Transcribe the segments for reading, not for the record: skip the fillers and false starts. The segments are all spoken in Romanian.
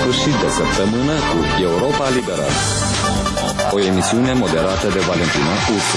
sfârșit de săptămână cu Europa Liberă. O emisiune moderată de Valentina Ursu.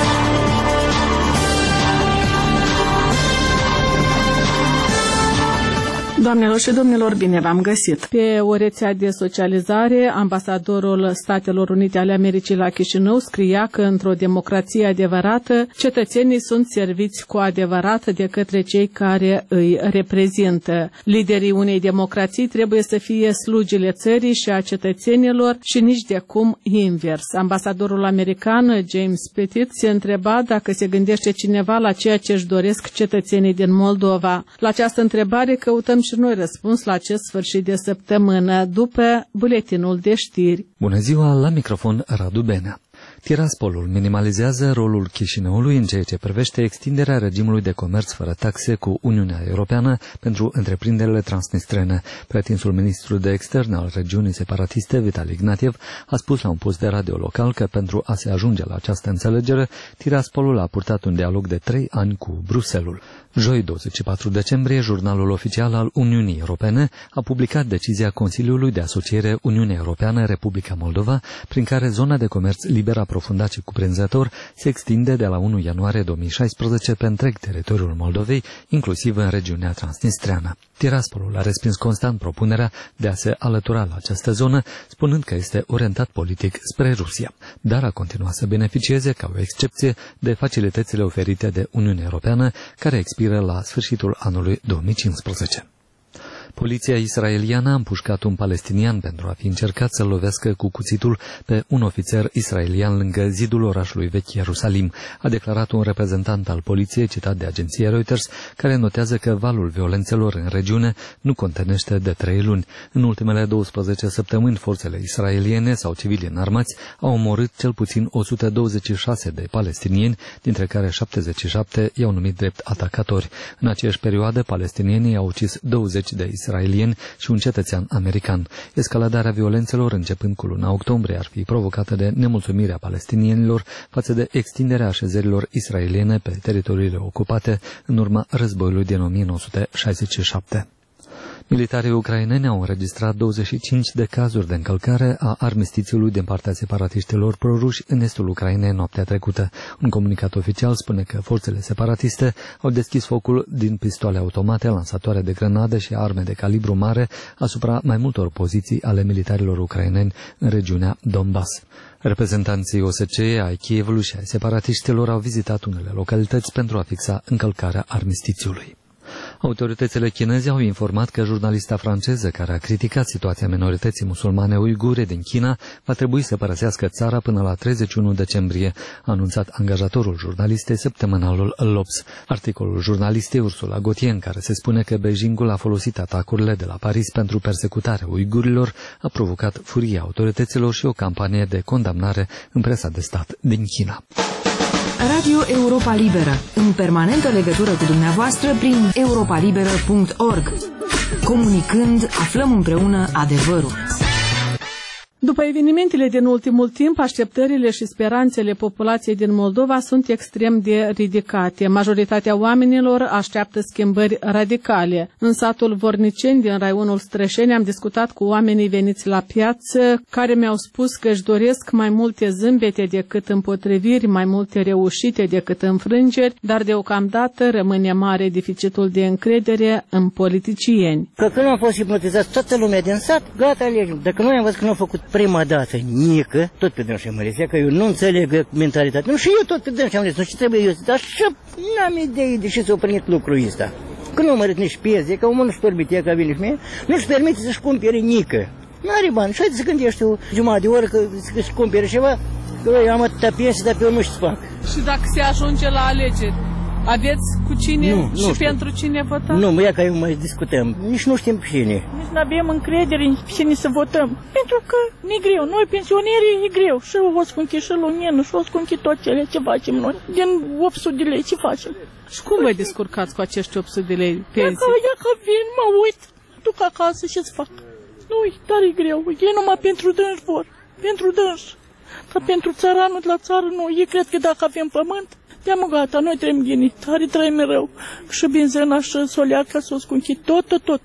Doamnelor și domnilor, bine v-am găsit! Pe o rețea de socializare, ambasadorul Statelor Unite ale Americii la Chișinău scria că într-o democrație adevărată, cetățenii sunt serviți cu adevărat de către cei care îi reprezintă. Liderii unei democrații trebuie să fie slugile țării și a cetățenilor și nici de cum invers. Ambasadorul american James Petit se întreba dacă se gândește cineva la ceea ce își doresc cetățenii din Moldova. La această întrebare căutăm și noi răspuns la acest sfârșit de săptămână, după buletinul de știri. Bună ziua, la microfon Radu Benea. Tiraspolul minimalizează rolul Chișinăului în ceea ce privește extinderea regimului de comerț fără taxe cu Uniunea Europeană pentru întreprinderile transnistrene. Pretinsul ministru de externe al regiunii separatiste, Vitali Ignatiev, a spus la un post de radio local că pentru a se ajunge la această înțelegere, Tiraspolul a purtat un dialog de 3 ani cu Bruxelles. Joi 24 decembrie, jurnalul oficial al Uniunii Europene a publicat decizia Consiliului de Asociere Uniunea Europeană-Republica Moldova, prin care zona de comerț liber aprofundat și cuprinzător se extinde de la 1 ianuarie 2016 pe întreg teritoriul Moldovei, inclusiv în regiunea transnistreană. Tiraspolul a respins constant propunerea de a se alătura la această zonă, spunând că este orientat politic spre Rusia, dar a continuat să beneficieze, ca o excepție, de facilitățile oferite de Uniunea Europeană, care expiră la sfârșitul anului 2015. Poliția israeliană a împușcat un palestinian pentru a fi încercat să-l lovească cu cuțitul pe un ofițer israelian lângă zidul orașului vechi Ierusalim, a declarat un reprezentant al poliției citat de agenția Reuters, care notează că valul violențelor în regiune nu contenește de 3 luni. În ultimele 12 săptămâni, forțele israeliene sau civili înarmați au omorât cel puțin 126 de palestinieni, dintre care 77 i-au numit drept atacatori. În aceeași perioadă, palestinienii au ucis 20 de israelieni și un cetățean american. Escaladarea violențelor începând cu luna octombrie ar fi provocată de nemulțumirea palestinienilor față de extinderea așezărilor israeliene pe teritoriile ocupate în urma războiului din 1967. Militarii ucraineni au înregistrat 25 de cazuri de încălcare a armistițiului din partea separatiștilor proruși în estul Ucrainei noaptea trecută. Un comunicat oficial spune că forțele separatiste au deschis focul din pistoale automate, lansatoare de grenade și arme de calibru mare asupra mai multor poziții ale militarilor ucraineni în regiunea Donbass. Reprezentanții OSCE ai Kievului și ai separatiștilor au vizitat unele localități pentru a fixa încălcarea armistițiului. Autoritățile chineze au informat că jurnalista franceză care a criticat situația minorității musulmane uigure din China va trebui să părăsească țara până la 31 decembrie, a anunțat angajatorul jurnalistei săptămânalul L'Obs. Articolul jurnalistei Ursula Gauthier, în care se spune că Beijingul a folosit atacurile de la Paris pentru persecutarea uigurilor, a provocat furia autorităților și o campanie de condamnare în presa de stat din China. Radio Europa Liberă, în permanentă legătură cu dumneavoastră prin europalibera.org. Comunicând, aflăm împreună adevărul. După evenimentele din ultimul timp, așteptările și speranțele populației din Moldova sunt extrem de ridicate. Majoritatea oamenilor așteaptă schimbări radicale. În satul Vorniceni din raionul Strășeni am discutat cu oamenii veniți la piață, care mi-au spus că își doresc mai multe zâmbete decât împotriviri, mai multe reușite decât înfrângeri, dar deocamdată rămâne mare deficitul de încredere în politicieni. Că când am fost hipnotizați toată lumea din sat, gata, alegem. Dacă noi am văzut că nu au făcut prima dată, nică, tot pe dânsul mă rezea, că eu nu înțeleg mentalitatea. Nu, și eu tot pe dânsul am rezea, nu, ce trebuie eu să... Dar și n-am idee de ce s-a oprit lucrul ăsta. Că nu mărit nici piese, că omul nu-și permite, ca vine și mie, nu-și permite să-și cumpere nică. N-are bani, și să gândești o jumătate de oră că-și cumpere ceva, că eu am atâta piese, dar pe eu nu-și fac. Și dacă se ajunge la alegeri, aveți cu cine și știu. Pentru cine votăm? Nu, ia că eu mai discutăm. Nici nu știm cine. Nici nu avem încredere în cine să votăm. Pentru că e greu. Noi, pensionerii, e greu. Și o scunchi și lumină, și o scunchi tot cele ce facem noi. Din 800 de lei ce facem. Și cum vă descurcați cu acești 800 de lei pensii? Ia că vin, mă uit, duc acasă și-ți fac. Nu, dar e greu. Ei numai pentru dânși vor. Pentru dânși. Dar pentru țăranul de la țară nu. Ei cred că dacă avem pământ, Ia mă, gata, noi trebuie ghini, tare trăim mereu. Și benzena și soleaca s-o scunchi, tot.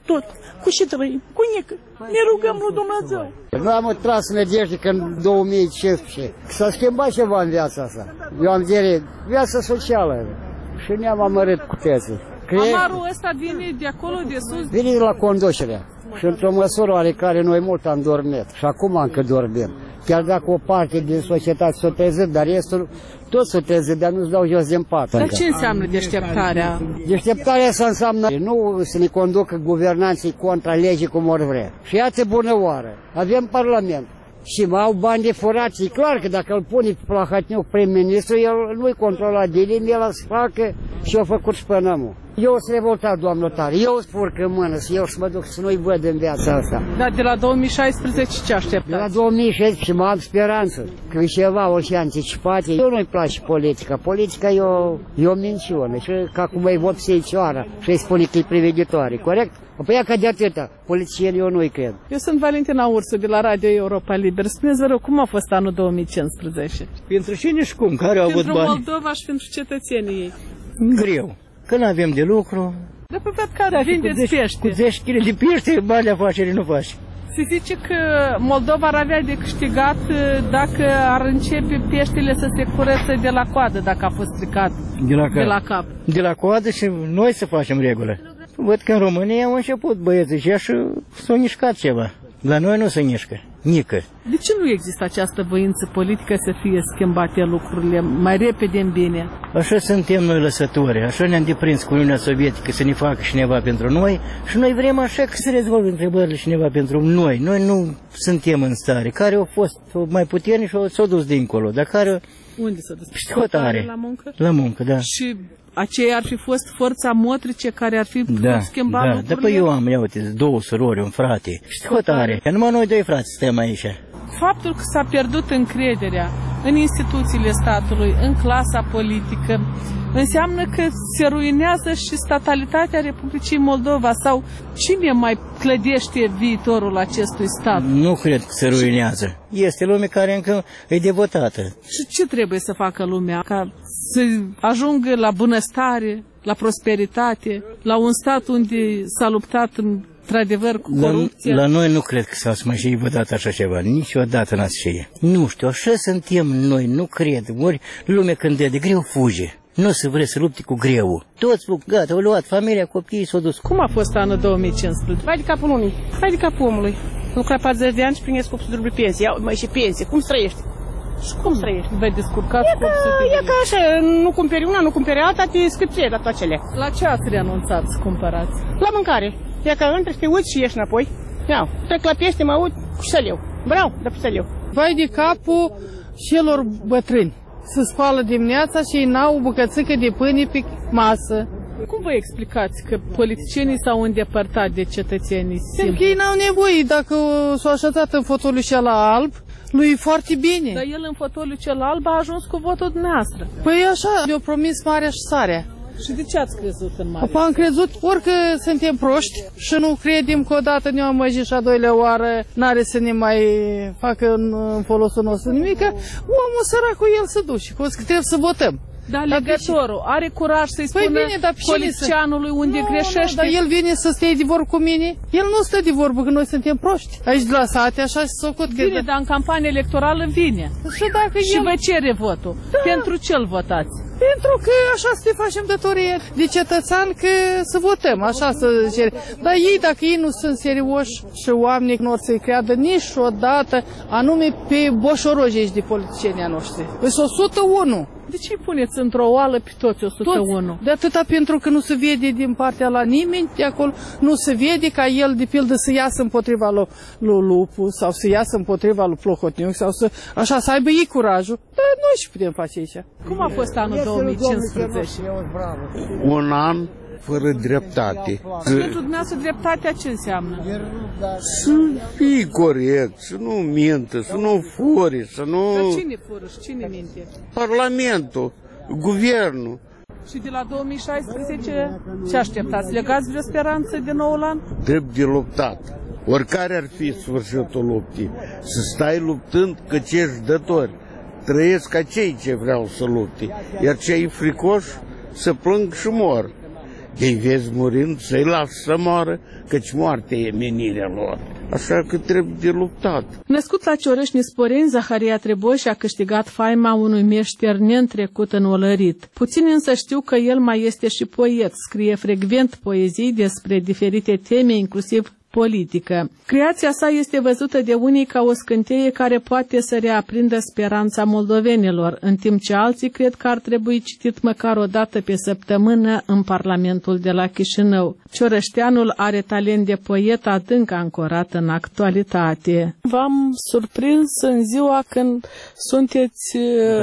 Cu și trăim, cu nică. Ne rugăm lui Dumnezeu. Noi am tras nădejde că în 2015 s-a schimbat ceva în viața asta. Eu am zis, viața socială. Și ne-am amărât cu teții. Amarul ăsta vine de acolo, de sus? Vine de la conducerea. Și într-o măsură oarecare noi mult am dormit. Și acum încă dormim. Chiar dacă o parte din societate s-o trezit, dar restul tot s-o trezit, dar nu-ți dau jos din pat. Dar ce înseamnă deșteptarea? Deșteptarea asta înseamnă nu să ne conducă guvernanții contra legii cum ori vrea. Și iată bună oară. Avem parlament. Și au bani de furați. E clar că dacă îl pune Plahotniuc prim-ministru, el nu-i controla de limbi, el să facă și a făcut spănămul. Eu sunt revoltat, doamnă tare, eu îți furc în mână, eu să mă duc să nu-i văd în viața asta. Dar de la 2016 ce așteptați? De la 2016 mă am speranță că e ceva o și anticipate. Eu nu-i place politica, politica e o minciună și că acum îi vopsei cioara și îi spune că e privighetoare, corect? Păi că de atâta, politicieni eu nu-i cred. Eu sunt Valentina Ursu de la Radio Europa Liber. Spuneți, vă rog, cum a fost anul 2015? Pentru cine și cum, care au avut bani? Pentru Moldova și pentru cetățenii ei. Greu, că nu avem de lucru. De pe fapt care vindeți pește. Cu 10 kg de pește, bani de afaceri nu faci. Se zice că Moldova ar avea de câștigat dacă ar începe peștele să se curățe de la coadă, dacă a fost stricat de la cap. De la coadă și noi să facem regulă. Văd că în România au început băieții și s-au mișcat ceva. La noi nu se mișcă, nică. De ce nu există această voință politică să fie schimbate lucrurile mai repede în bine? Așa suntem noi lăsători, așa ne-am deprins cu Uniunea Sovietică să ne facă cineva pentru noi și noi vrem așa că să rezolvă întrebările cineva pentru noi. Noi nu suntem în stare. Care au fost mai puternici și s-au dus dincolo, dar care... Unde s-a dus? Hotare. La muncă? La muncă, da. Și aceea ar fi fost forța motrice care ar fi putut schimba lucrurile? Da, eu am, ia uite, 2 surori, un frate. Și hotare. Că numai noi 2 frați suntem aici. Faptul că s-a pierdut încrederea în instituțiile statului, în clasa politică, înseamnă că se ruinează și statalitatea Republicii Moldova sau cine mai clădește viitorul acestui stat? Nu cred că se ruinează. Este lume care încă e devotată. Și ce trebuie să facă lumea ca să ajungă la bunăstare, la prosperitate, la un stat unde s-a luptat într-adevăr cu corupția? La noi nu cred că s-a mai și vădat așa ceva, niciodată n-ați știe. Nu știu, așa suntem noi, nu cred. Ori lumea când e de greu fuge. Nu se vrea să lupte cu greu. Toți, gata, au luat familia, copiii s-au dus. Cum a fost anul 2015? Hai de capul lumii, hai de capul omului. Lucra 40 de ani și primesc 800 de pensie. Ia mai și pensie, cum trăiești? Și cum trăiești? Vei descurcați cu 800 de lei. E ca așa, nu cumperi una, nu cumperi alta, te scârție la toate acelea. La ce ați renunțat să cumpărați? La mâncare. E ca între să te uiți și ieși înapoi. Iau, trec la pește, mă aud cu săleu. Vreau de pe săleu. Vai de capul celor bătrâni. Se spală dimineața și ei n-au o bucățică de pâine pe masă. Cum vă explicați că politicienii s-au îndepărtat de cetățenii simpli? Pentru că ei n-au nevoie. Dacă s-au așezat în fotoliul cel alb, lui e foarte bine. Dar el în fotoliul cel alb a ajuns cu votul dumneavoastră. Păi așa, eu promis marea și sarea. Și de ce ați crezut în mare? Am crezut orică suntem proști și nu credem că odată ne-am măjit și a doilea oară n-are să ne mai facă în folosul nostru nimic. Omul săracul el se duce, că trebuie să votăm. Dar legătorul are curaj să-i spună politicianului unde greșește? Dar el vine să stea de vorbă cu mine. El nu stă de vorbă, că noi suntem proști. Aici de la sate, așa și s-o vine, dar în campanie electorală vine. Și vă cere votul. Da. Pentru ce-l votați? Pentru că așa să te facem datorie de cetățean că să votăm, așa să cere. Dar ei, dacă ei nu sunt serioși și oamenii nu or să-i creadă niciodată, anume pe boșorogii de politicienii noștri. Îs 101. De ce îi puneți într-o oală pe toți 101? Toți. De atâta pentru că nu se vede din partea la nimeni de acolo, nu se vede ca el, de pildă, să iasă împotriva lui Lupu sau să iasă împotriva lui Plahotniuc sau să, așa, să aibă ei curajul. Dar noi și putem face aici. Cum a fost anul 2015? Un an fără dreptate. Și pentru dumneavoastră dreptatea ce înseamnă? Să fii corect, să nu mintă, să nu furi, să nu... Dar cine fură și cine minte? Parlamentul, guvernul. Și de la 2016 ce așteptați? Legați vreo speranță de noul an? Trebuie de luptat. Oricare ar fi sfârșitul luptii. Să stai luptând că ce ești dători. trăiesc acei ce vreau să lupte, iar cei fricoși să plâng și mor. Ei vezi murind, să-i las să moară, căci moartea e menirea lor. Așa că trebuie de luptat. Născut la Cioreșni Sporeni, Zaharia Treboș a câștigat faima unui meșter neîntrecut în olărit. Puțini însă știu că el mai este și poet, scrie frecvent poezii despre diferite teme, inclusiv politică. Creația sa este văzută de unii ca o scânteie care poate să reaprindă speranța moldovenilor, în timp ce alții cred că ar trebui citit măcar o dată pe săptămână în Parlamentul de la Chișinău. Ciorășteanul are talent de poet adânc ancorat în actualitate. V-am surprins în ziua când sunteți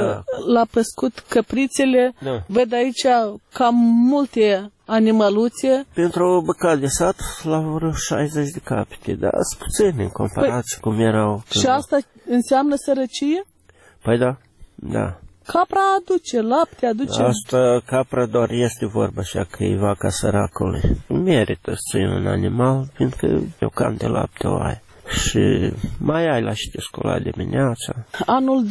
la păscut căprițele. Da. Văd aici cam multe animăluțe. Pentru o bucată de sat, la vreo 60 de capete, dar sunt puțini în comparație cum erau. Și asta înseamnă sărăcie? Păi da, da. Capra aduce, lapte aduce. Asta, capra doar este vorba așa că e vaca săracului. Merită să ții un animal, fiindcă eu cam de lapte o ai. Și mai ai la știi școala dimineața. Anul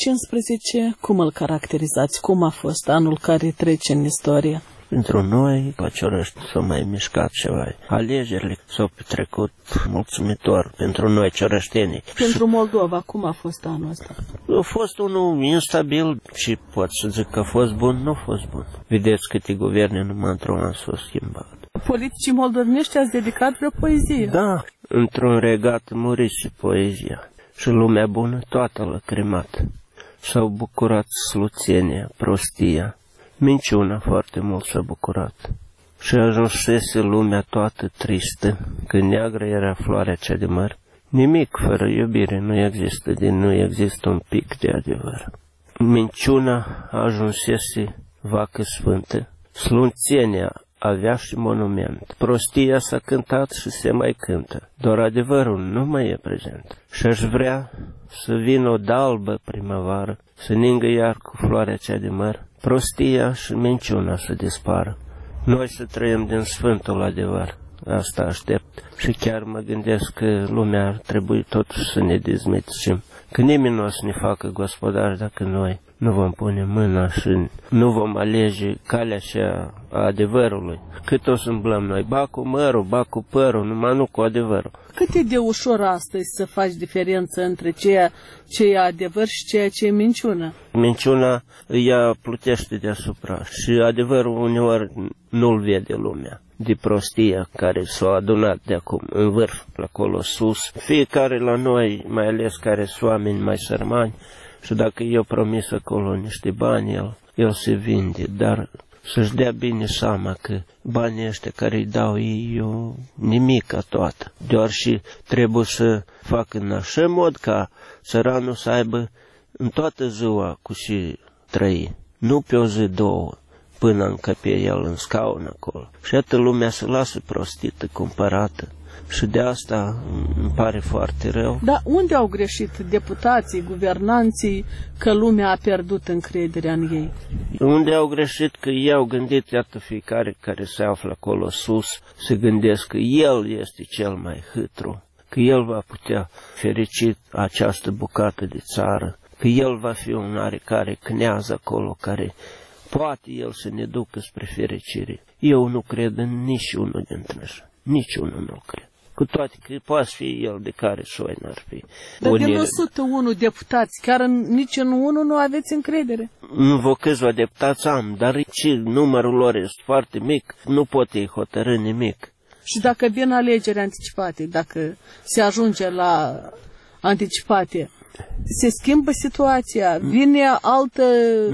2015, cum îl caracterizați? Cum a fost anul care trece în istorie? Pentru noi, la Ciorești, s-au mai mișcat ceva. Alegerile s-au petrecut mulțumitor pentru noi, ciorăștenii. Pentru Moldova, cum a fost anul ăsta? A fost unul instabil și pot să zic că a fost bun, nu a fost bun. Vedeți câte guverne numai într-un an s-au schimbat. Politicii moldovenești ați dedicat vreo poezie? Da, într-un regat murise poezia. Și lumea bună toată lăcrimat. S-au bucurat sluțenia, prostia. Minciuna foarte mult s-a bucurat. Și ajunsese lumea toată tristă, când neagră era floarea cea de măr. Nimic fără iubire nu există, nu există un pic de adevăr. Minciuna ajunsese vacă sfântă, slunțenia avea și monument. Prostia s-a cântat și se mai cântă, doar adevărul nu mai e prezent. Și-aș vrea să vină o dalbă primăvară, să ningă iar cu floarea cea de măr, prostia și minciuna să dispară. Noi să trăim din sfântul adevăr, asta aștept. Și chiar mă gândesc că lumea ar trebui totuși să ne dezmețim, că nimeni nu o să ne facă gospodari dacă noi nu vom pune mâna și nu vom alege calea cea a adevărului. Cât o să îmblăm noi, ba cu mărul, ba cu părul, numai nu cu adevărul. Cât e de ușor astăzi să faci diferență între ceea ce e adevăr și ceea ce e minciună? Minciuna ea plutește deasupra și adevărul uneori nu-l vede lumea. De prostia care s-a adunat de acum în vârf, pe acolo sus. Fiecare la noi, mai ales care sunt oameni mai sărmani, și dacă eu promis acolo niște bani, el se vinde, dar să-și dea bine seama că banii ăștia care îi dau ei, eu nimica toată. Doar și trebuie să fac în așa mod ca țăranul să aibă în toată ziua cu și trăi, nu pe o zi, două, până încăpe el în scaun acolo. Și atât lumea se lasă prostită, cumpărată. Și de asta îmi pare foarte rău. Dar unde au greșit deputații, guvernanții, că lumea a pierdut încrederea în ei? Unde au greșit că ei au gândit, iată fiecare care se află acolo sus, se gândesc că el este cel mai hâtru, că el va putea ferici această bucată de țară, că el va fi un oarecare cneaz acolo care poate el să ne ducă spre fericire. Eu nu cred în niciunul dintre așa. Niciunul nu cred. Cu toate că poate fi el de care soi n-ar fi. Dar din 101 deputați, chiar nici în unul nu aveți încredere? Vă câțiva deputați am, dar și numărul lor este foarte mic, nu pot ei hotărâ nimic. Și dacă vin alegeri anticipate, dacă se ajunge la anticipate, se schimbă situația, vine altă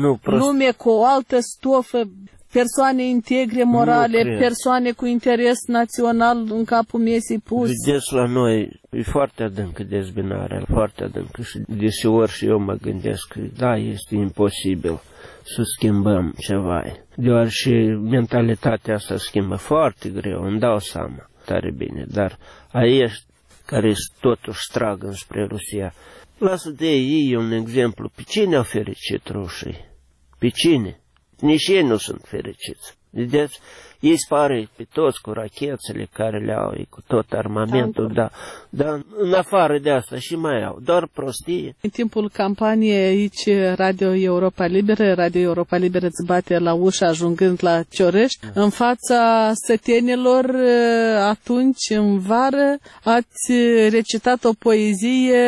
lume cu o altă stofă, persoane integre, morale, persoane cu interes național în capul mesei pus. Vedeți, la noi e foarte adâncă dezbinarea, foarte adâncă și deseori și eu mă gândesc că da, este imposibil să schimbăm ceva. Deoarece mentalitatea asta schimbă foarte greu, îmi dau seama tare bine, dar aici care totuși strag înspre Rusia, lasă de ei un exemplu. Pe cine au fericit rușii? Pe cine? Nici ei nu sunt fericiți. Vedeți? Ei spare pe toți cu rachețele care le au, cu tot armamentul, da. Dar în afară de asta și mai au, doar prostie. În timpul campaniei aici, Radio Europa Liberă îți bate la ușă ajungând la Ciorești. În fața sătenilor, atunci, în vară, ați recitat o poezie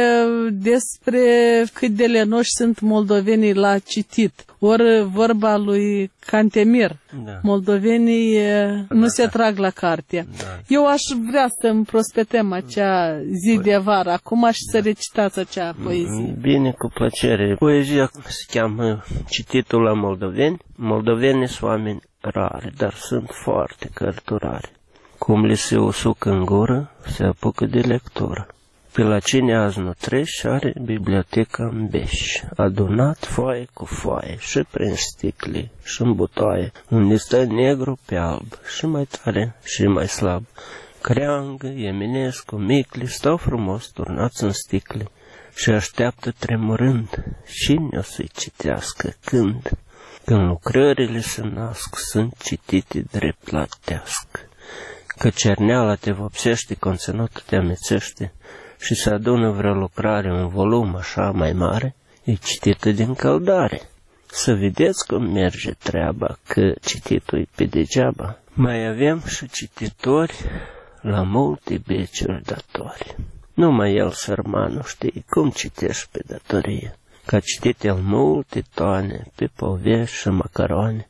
despre cât de lenoși sunt moldovenii la citit. Ori vorba lui Cantemir, moldovenii nu se trag la carte. Eu aș vrea să împrospetăm acea zi de vară acum și să recitați acea poezie. Bine, cu plăcere. Poezia se cheamă Cititul la moldoveni. Moldovenii sunt oameni rari, dar sunt foarte cărturari. Cum li se usucă în gură, se apucă de lectură. Pe la cine azi nu treci, are biblioteca în beș, adunat foaie cu foaie, și prin sticle, și în butoaie, unde stă negru pe alb, și mai tare, și mai slab. Creangă, Eminescu, Micli, stau frumos turnați în sticle, și așteaptă tremurând, cine o să-i citească, când lucrările se nasc, sunt citite drept la teasc. Că cerneala te vopsește, conținutul te amețește, și se adună vreo lucrare, un volum așa mai mare, e citită din căldare. Să vedeți cum merge treaba, că cititul e pe degeaba. Mai avem și cititori la multe beciuri datori. Numai el, sărmanul, știe cum citești pe datorie, că a citit el multe toane pe povești și macaroane.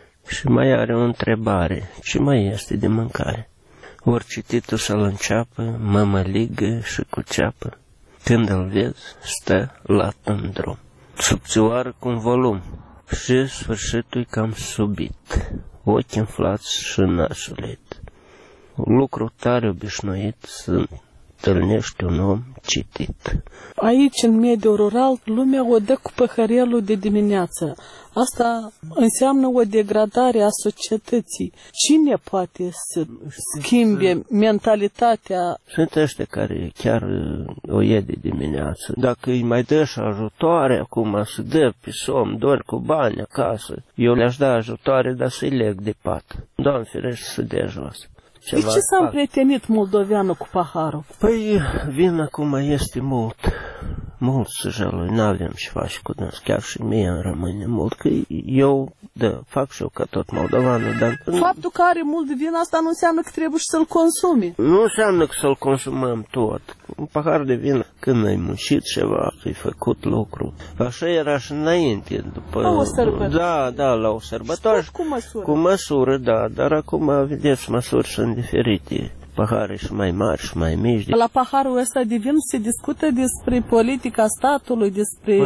Și mai are o întrebare, ce mai este de mâncare? Ori cititul să-l înceapă, mămăligă și cu ceapă. Când îl vezi, stă lat în drum. Subțioară cu un volum și sfârșitul-i cam subit, ochi înflați și nașulit. Un lucru tare obișnuit să întâlnești un om citit. Aici, în mediul rural, lumea o dă cu păhărelul de dimineață. Asta înseamnă o degradare a societății. Cine poate să schimbe mentalitatea? Sunt ăștia care chiar o iei de dimineață. Dacă îi mai dă și ajutoare acum, să dă pe somn, doar cu bani acasă, eu le-aș da ajutoare, dar să-i leg de pat. Doamne ferește să dea jos. De ce s-a împrietenit moldoveanul cu paharul? Păi, vin acum este mult săjelui, n-avem ce faci cu dâns, chiar și mie îmi rămâne mult, că eu, fac și eu ca tot moldovanul, dar... Faptul că are mult vin, asta nu înseamnă că trebuie și să-l consumi. Nu înseamnă că să-l consumăm tot. Un pahar de vin, când ai muncit ceva, că ai făcut lucru. Așa era și înainte, după... La o sărbătoare. Da, la o sărbătoare. Cu măsură. Cu măsură, da, dar acum, vedeți, măsuri sunt diferite. Pahare și mai mari și mai mici. La paharul ăsta de vin se discută despre politica statului, despre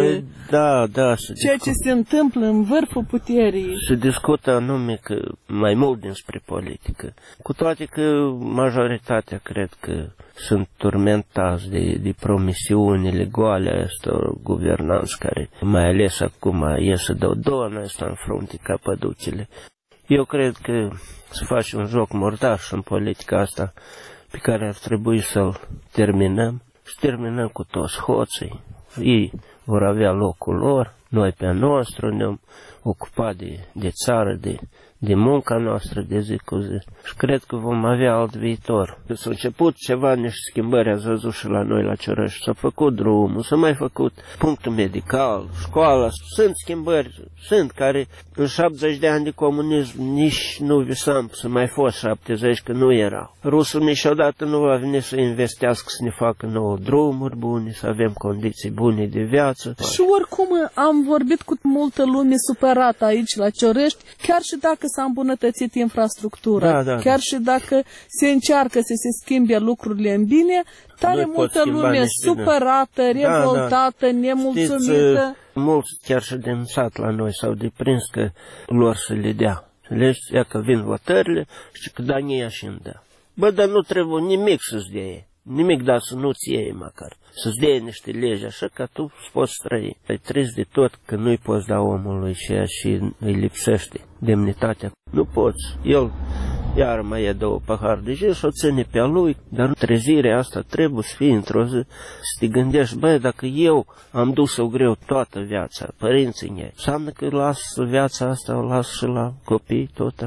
ceea ce se întâmplă în vârful puterii. Se discută anume că mai mult despre politică. Cu toate că majoritatea cred că sunt turmentați de promisiunile goale a ăstor guvernanți care, mai ales acum, iesă de o donă ăsta în frunte ca păduchile. Eu cred că să faci un joc mordaș în politica asta pe care ar trebui să-l terminăm. Să terminăm cu toți hoții. Ei vor avea locul lor, noi pe nostru ne-am ocupat de țară, de munca noastră de zi cu zi. Și cred că vom avea alt viitor. S-a început ceva, niște schimbări, ați văzut și la noi la Ciorești. S-a făcut drumul, s-a mai făcut punctul medical, școala. Sunt schimbări, care în 70 de ani de comunism nici nu visam să mai fost 70, că nu erau. Rusul niciodată nu va veni să investească, să ne facă nouă drumuri bune, să avem condiții bune de viață. Și oricum am vorbit cu multă lume supărată aici la Ciorești, chiar și dacă s-a îmbunătățit infrastructura, chiar și dacă se încearcă să se schimbe lucrurile în bine, tare multă lume supărată, revoltată, nemulțumită. Mulți chiar și din sat la noi s-au deprins că lor să le dea. Ia că vin votările și că Dania și îmi dă. Bă, dar nu trebuie nimic să-ți dea. Nimic, dar să nu-ți iei măcar. Să-ți dea niște legi așa ca tu să poți trăi. E trist de tot că nu-i poți da omului ceea și îi lipsește demnitatea. Nu poți. El iar mai e 2 pahari de gin și o ține pe-a lui, dar trezirea asta trebuie să fie într-o zi, să te gândești, băi, dacă eu am dus-o greu toată viața, părinții mei, înseamnă că las viața asta, o las și la copii, tot așa.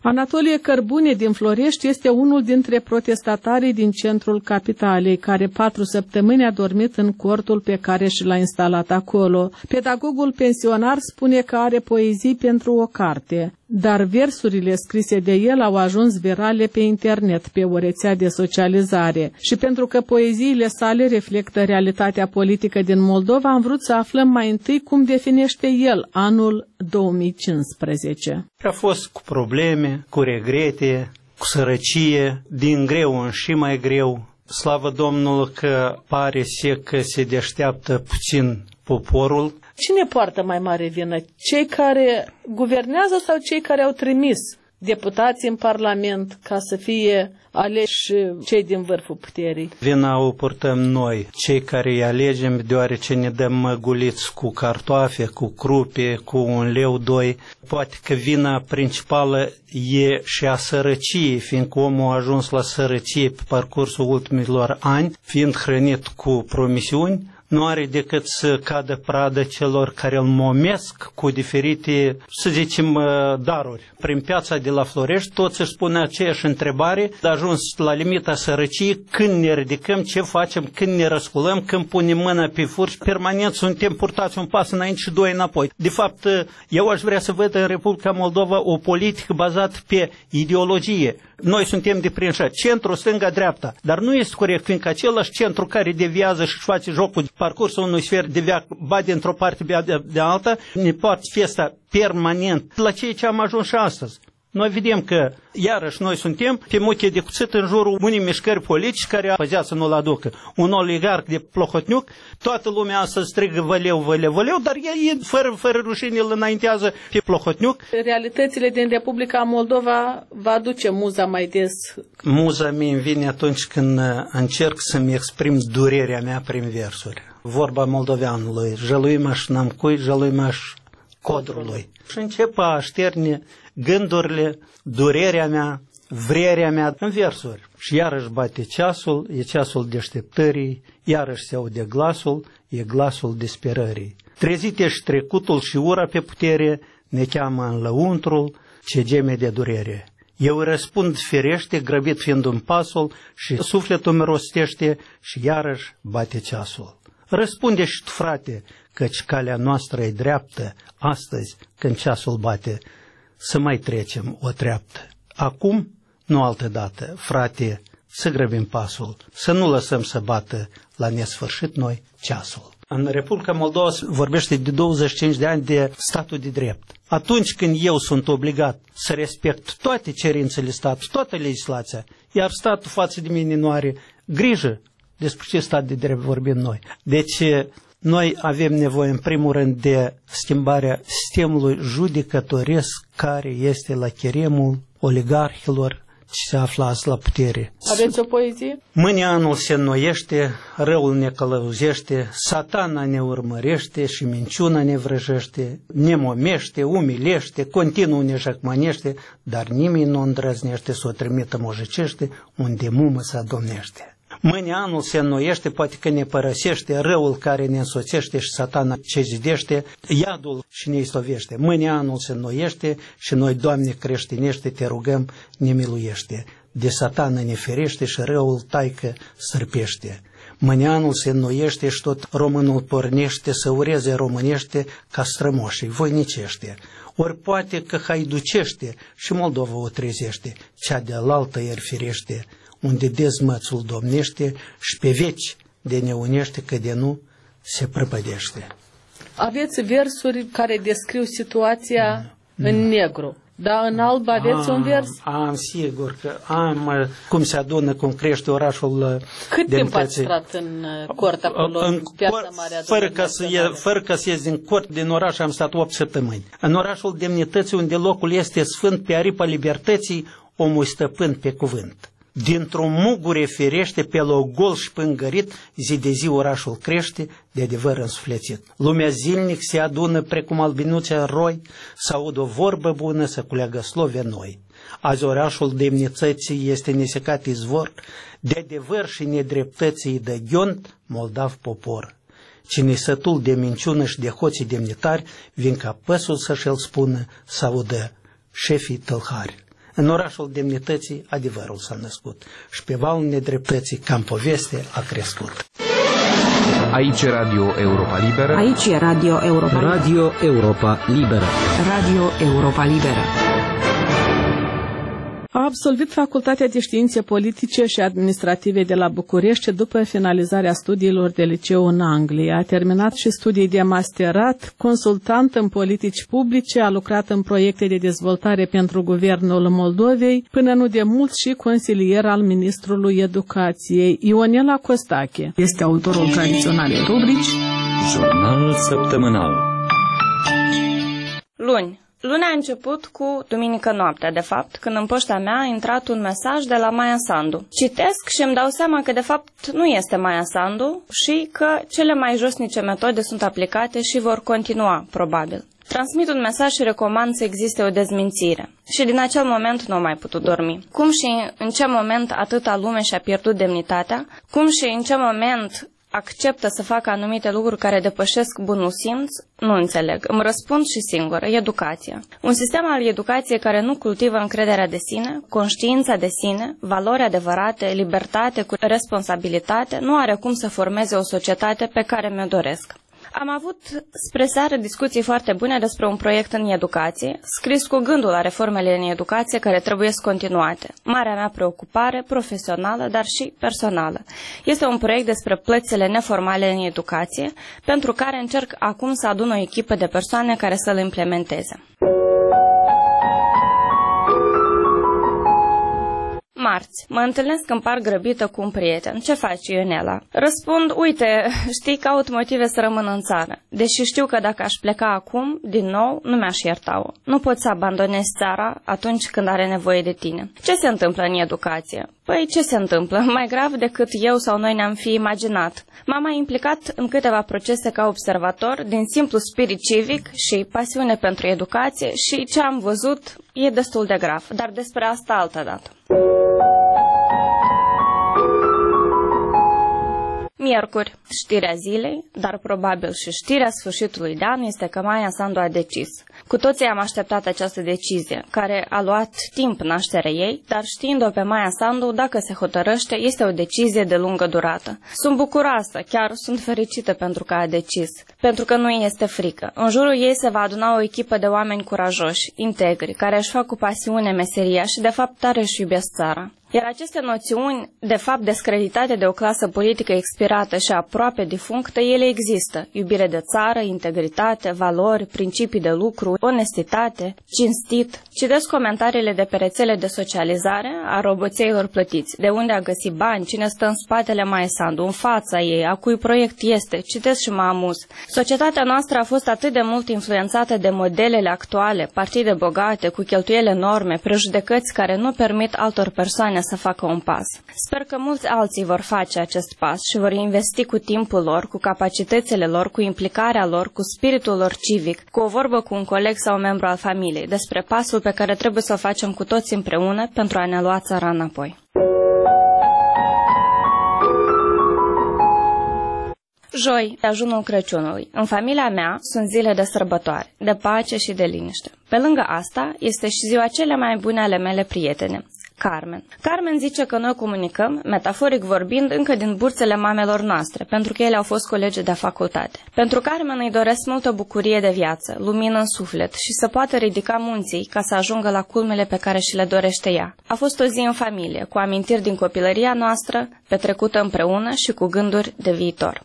Anatolie Cărbune din Florești este unul dintre protestatarii din centrul capitalei, care 4 săptămâni a dormit în cortul pe care și l-a instalat acolo. Pedagogul pensionar spune că are poezii pentru o carte, dar versurile scrise de el au ajuns virale pe internet, pe o rețea de socializare. Și pentru că poeziile sale reflectă realitatea politică din Moldova, am vrut să aflăm mai întâi cum definește el anul 2015. A fost cu probleme, cu regrete, cu sărăcie, din greu în și mai greu. Slavă Domnului că pare că se deșteaptă puțin poporul. Cine poartă mai mare vină? Cei care guvernează sau cei care au trimis deputații în Parlament ca să fie aleși cei din vârful puterii? Vina o purtăm noi, cei care îi alegem, deoarece ne dăm măguliți cu cartoafe, cu crupe, cu 1 leu, 2. Poate că vina principală e și a sărăciei, fiindcă omul a ajuns la sărăcie pe parcursul ultimilor ani, fiind hrănit cu promisiuni, nu are decât să cadă pradă celor care îl momesc cu diferite, să zicem, daruri. Prin piața de la Florești toți își spun aceeași întrebare, de ajuns la limita sărăciei, când ne ridicăm, ce facem, când ne răsculăm, când punem mâna pe furci, permanent suntem purtați un pas înainte și 2 înapoi. De fapt, eu aș vrea să văd în Republica Moldova o politică bazată pe ideologie. Noi suntem deprinși centru, stânga, dreapta, dar nu este corect, fiindcă același centru care deviază și face jocul parcursul unui sfert de veac, ba dintr-o parte, ba de alta, ne poate fiesta permanent la ceea ce am ajuns și astăzi. Noi vedem că, iarăși, noi suntem pe muche de cuțit în jurul unei mișcări politici care păzea să nu-l aducă. Un oligarc de Plohotniuc, toată lumea asta strigă văleu, văleu, văleu, dar el fără rușine îl înaintează pe Plohotniuc. Realitățile din Republica Moldova va aduce muza mai des. Muza mi vine atunci când încerc să-mi exprim durerea mea prin versuri. Vorba moldoveanului, jăluimaș n-am cui, jăluimaș codrului. Și încep a șterne gândurile, durerea mea, vrerea mea în versuri. Și iarăși bate ceasul, e ceasul deșteptării, iarăși se aude glasul, e glasul disperării. Trezite și trecutul și ura pe putere, ne cheamă în lăuntrul ce geme de durere. Eu răspund firește, grăbit fiind un pasul, și sufletul mi rostește și iarăși bate ceasul. Răspunde și tu, frate, căci calea noastră e dreaptă, astăzi, când ceasul bate, să mai trecem o treaptă. Acum, nu altădată, frate, să grăbim pasul, să nu lăsăm să bată la nesfârșit noi ceasul. În Republica Moldova vorbește de 25 de ani de statul de drept. Atunci când eu sunt obligat să respect toate cerințele statului, toată legislația, iar statul față de mine nu are grijă, despre ce stat de drept vorbim noi. Deci, noi avem nevoie, în primul rând, de schimbarea sistemului judecătoresc care este la cheremul oligarhilor ce se află azi la putere. Aveți o poezie? Mâine anul se înnoiește, răul ne călăuzește, satana ne urmărește și minciuna ne vrăjește, ne momește, umilește, continuu ne jacmănește, dar nimeni nu îndrăznește să o trimită mojicește unde mumă se adomnește. Mâine anul se înnoiește, poate că ne părăsește, răul care ne însoțește și satana ce zidește, iadul și ne istovește. Mâine anul se înnoiește și noi, Doamne creștinește, te rugăm, ne miluiește. De satana ne ferește și răul taică sărpește. Mâine anul se înnoiește și tot românul pornește să ureze românește ca strămoșii, voinicește. Ori poate că haiducește și Moldova o trezește, cea de-alaltă iar firește, unde dezmățul domnește și pe veci de ne unește, că de nu se prăpădește. Aveți versuri care descriu situația în negru, dar în alb aveți un vers? Am, sigur că am, cum se adună, cum crește orașul. Cât timp ați stat în cort acolo, în Piața Marea fără că să ies din cort, din oraș am stat 8 săptămâni. În orașul Demnității, unde locul este sfânt, pe aripa libertății, omul stăpân pe cuvânt. Dintr-o mugure firește, pe logol și pângărit, zi de zi orașul crește, de adevăr însuflețit. Lumea zilnic se adună precum albinuțea roi, să aud o vorbă bună, să culeagă slove noi. Azi orașul Demnității este nesecat izvor, de adevăr și nedreptății de ghiont, moldav popor. Cine sătul de minciună și de hoții demnitari, vin ca păsul să-și-l spună, să audă șefii tâlhari. În orașul demnității adevărul s-a născut și pe valul nedreptății, ca în poveste, a crescut. Aici e Radio Europa Liberă. Aici e Radio Europa Liberă. Radio Europa Liberă. Radio Europa Liberă. A absolvit Facultatea de Științe Politice și Administrative de la București după finalizarea studiilor de liceu în Anglia. A terminat și studii de masterat, consultant în politici publice, a lucrat în proiecte de dezvoltare pentru Guvernul Moldovei, până nu de mult și consilier al Ministrului Educației. Ionela Costache este autorul tradiționalei rubrici Jurnal săptămânal. Luni. Luna a început cu duminică noaptea, de fapt, când în poșta mea a intrat un mesaj de la Maia Sandu. Citesc și îmi dau seama că, de fapt, nu este Maia Sandu și că cele mai josnice metode sunt aplicate și vor continua, probabil. Transmit un mesaj și recomand să existe o dezmințire. Și din acel moment nu am mai putut dormi. Cum și în ce moment atâta lume și-a pierdut demnitatea, cum și în ce moment acceptă să facă anumite lucruri care depășesc bunul simț, nu înțeleg. Îmi răspund și singură, educația. Un sistem al educației care nu cultivă încrederea de sine, conștiința de sine, valori adevărate, libertate cu responsabilitate, nu are cum să formeze o societate pe care mi-o doresc. Am avut spre seară discuții foarte bune despre un proiect în educație, scris cu gândul la reformele în educație care trebuie continuate. Marea mea preocupare, profesională, dar și personală. Este un proiect despre plățile neformale în educație, pentru care încerc acum să adun o echipă de persoane care să-l implementeze. Marți. Mă întâlnesc în parc grăbită cu un prieten. Ce faci, Ionela? Răspund, uite, știi, caut motive să rămân în țară. Deși știu că dacă aș pleca acum, din nou, nu mi-aș ierta-o. Nu poți să abandonezi țara atunci când are nevoie de tine. Ce se întâmplă în educație? Păi, ce se întâmplă? Mai grav decât eu sau noi ne-am fi imaginat. M-am mai implicat în câteva procese ca observator, din simplu spirit civic și pasiune pentru educație și ce am văzut e destul de grav, dar despre asta altă dată. Miercuri, știrea zilei, dar probabil și știrea sfârșitului de an este că Maia Sandu a decis. Cu toții am așteptat această decizie, care a luat timp nașterea ei, dar știind-o pe Maia Sandu, dacă se hotărăște, este o decizie de lungă durată. Sunt bucuroasă, chiar sunt fericită pentru că a decis, pentru că nu îi este frică. În jurul ei se va aduna o echipă de oameni curajoși, integri, care își fac cu pasiune meseria și de fapt tare își iubesc țara. Iar aceste noțiuni, de fapt descreditate de o clasă politică expirată și aproape defunctă, ele există. Iubire de țară, integritate, valori, principii de lucru, onestitate, cinstit. Citesc comentariile de pe rețele de socializare a roboțeilor plătiți. De unde a găsit bani, cine stă în spatele Maia Sandu, în fața ei, a cui proiect este, citesc și mă amuz. Societatea noastră a fost atât de mult influențată de modelele actuale, partide bogate, cu cheltuieli enorme, prejudecăți care nu permit altor persoane să facă un pas. Sper că mulți alții vor face acest pas și vor investi cu timpul lor, cu capacitățile lor, cu implicarea lor, cu spiritul lor civic, cu o vorbă cu un coleg sau un membru al familiei, despre pasul pe care trebuie să o facem cu toți împreună pentru a ne lua țara înapoi. Joi, ajunul Crăciunului. În familia mea sunt zile de sărbătoare, de pace și de liniște. Pe lângă asta, este și ziua cele mai bune ale mele prietene, Carmen. Carmen zice că noi comunicăm, metaforic vorbind, încă din burțele mamelor noastre, pentru că ele au fost colegi de facultate. Pentru Carmen îi doresc multă bucurie de viață, lumină în suflet și să poată ridica munții ca să ajungă la culmele pe care și le dorește ea. A fost o zi în familie, cu amintiri din copilăria noastră, petrecută împreună și cu gânduri de viitor.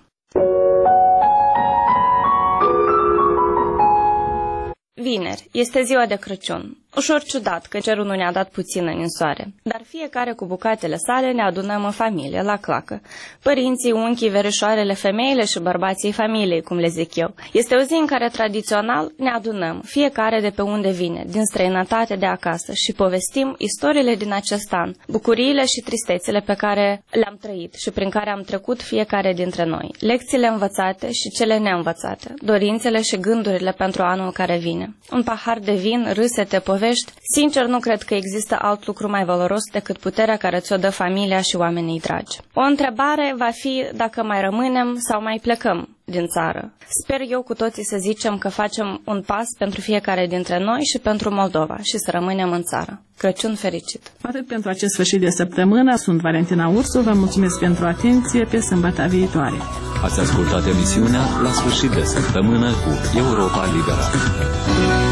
Vineri. Este ziua de Crăciun. Ușor ciudat că cerul nu ne-a dat puțină ninsoare, dar fiecare cu bucatele sale ne adunăm în familie, la clacă. Părinții, unchii, verișoarele, femeile și bărbații familiei, cum le zic eu. Este o zi în care tradițional ne adunăm, fiecare de pe unde vine, din străinătate de acasă și povestim istoriile din acest an, bucuriile și tristețile pe care le-am trăit și prin care am trecut fiecare dintre noi, lecțiile învățate și cele neînvățate, dorințele și gândurile pentru anul care vine. Un pahar de vin, râsete, povești. Sincer, nu cred că există alt lucru mai valoros decât puterea care ți-o dă familia și oamenii dragi. O întrebare va fi dacă mai rămânem sau mai plecăm. din țară. Sper eu cu toții să zicem că facem un pas pentru fiecare dintre noi și pentru Moldova și să rămânem în țară. Crăciun fericit! Atât pentru acest sfârșit de săptămână. Sunt Valentina Ursu, vă mulțumesc pentru atenție, pe sâmbătă viitoare. Ați ascultat emisiunea La sfârșit de săptămână cu Europa Liberă.